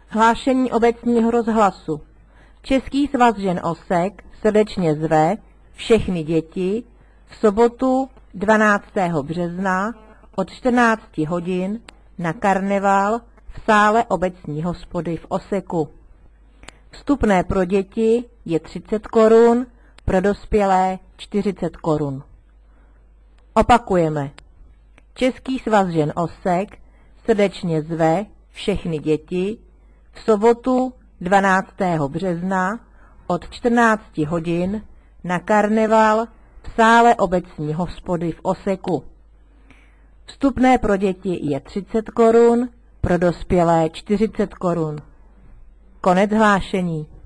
Hlášení obecního rozhlasu. Český svaz žen OSEK srdečně zve všechny děti v sobotu 12. března od 14 hodin na karneval v sále obecní hospody v Oseku. Vstupné pro děti je 30 korun, pro dospělé 40 korun. Opakujeme. Český svaz žen OSEK srdečně zve všechny děti v sobotu 12. března od 14 hodin na karneval v sále obecní hospody v Oseku. Vstupné pro děti je 30 korun, pro dospělé 40 korun. Konec hlášení.